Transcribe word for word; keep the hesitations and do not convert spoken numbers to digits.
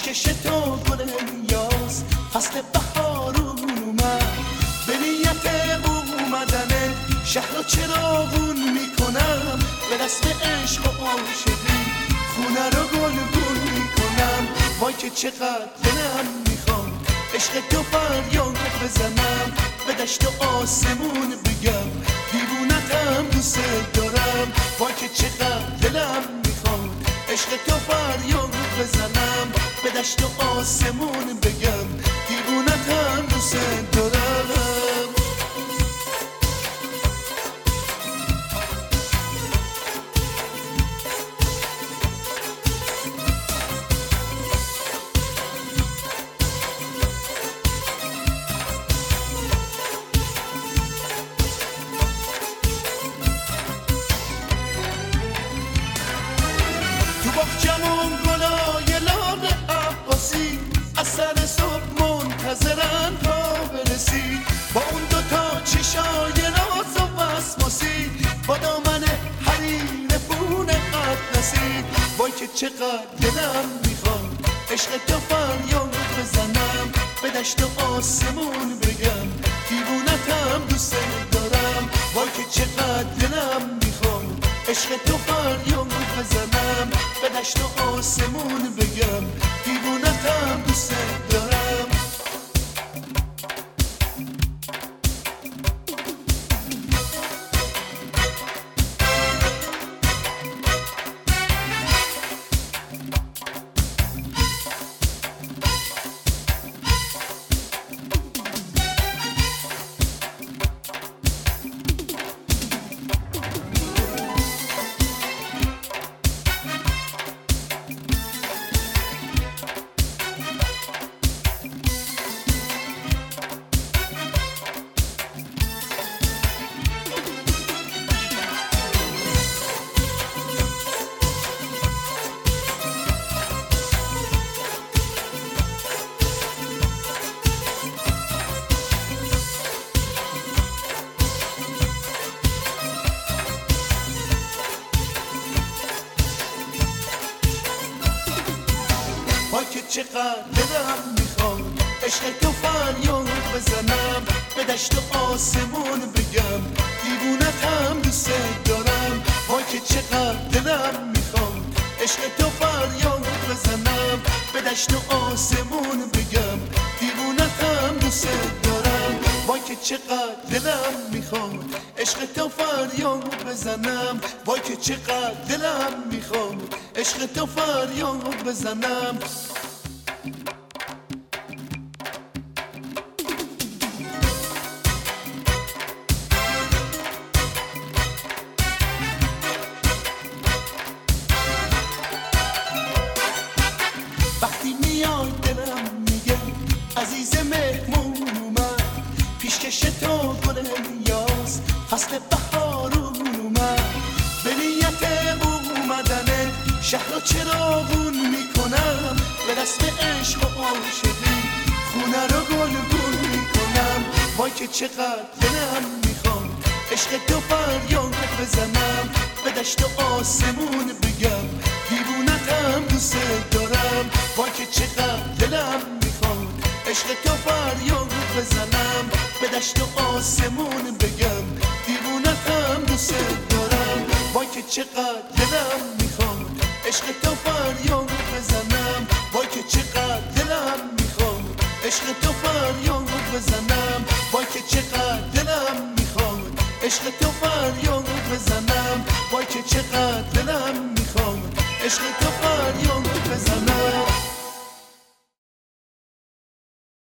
پیشکش تو گل الیاس، فصل بهارون اومد، به نیت اومدن شهر رو چراغون میکنم، به رسم عشق و عاشقی خونه رو گلگون میکنم. وای که چقدر دلم میخواد عشق تو فریاد بزنم، به دشت و آسمون بگم دیوونتم دوست دارم. وای که چقدر دلم میخواد عشق تو فریاد بزنم، به دشت و آسمون بگم دیوونتم دوست دارم. تو باغچمون گلای لال عباسی از سر صبح منتظرن تا برسی، با اون دوتا چشای راز و وسواسی، با دامن حریر پون اطلسی. وای که چقدر دلم میخواد عشق تو فریاد بزنم، به دشت و آسمون بگم دیوونتم دوست دارم. وای که چقدر دلم میخواد عشق تو فریاد بزنم، به دشت و آسمون بگم دیوونتم دوست دارم. وای که چقدر دلم میخواد عشق تو فریاد بزنم، به دشت و آسمون بگم دیوونتم دوست دارم. وای که چقدر دلم میخواد عشق تو فریاد بزنم، به دشت و آسمون بگم دیوونتم دوست دارم. وای که چقدر دلم میخواد عشق تو فریاد بزنم، وای که چقدر دلم میخواد عشق تو فریاد بزنم. وقتی میای دلم میگه عزیز مهمون اومد، پیشکش تو گل الیاس، فصل بهارون اومد، به نیت اومدن شهر رو چراغون میکنم، به رسم عشق و عاشقی خونه رو گلگون میکنم. وای که چقدر دلم میخواد عشق تو فریاد بزنم، به دشت و آسمون بگم دیوونتم دوست دارم. وای که چقدر دلم میخواد عشق تو فریاد بزنم، به دشت و آسمون بگم دیوونتم دوست دارم. وای که چقدر دلم میخواد عشق تو فریاد بزنم، وای که چقدر دلم میخواد عشق تو فریاد بزنم. وای که چقدر دلم میخواد عشق تو فریاد بزنم، وای که چقدر دلم میخواد عشق تو فریاد بزنم.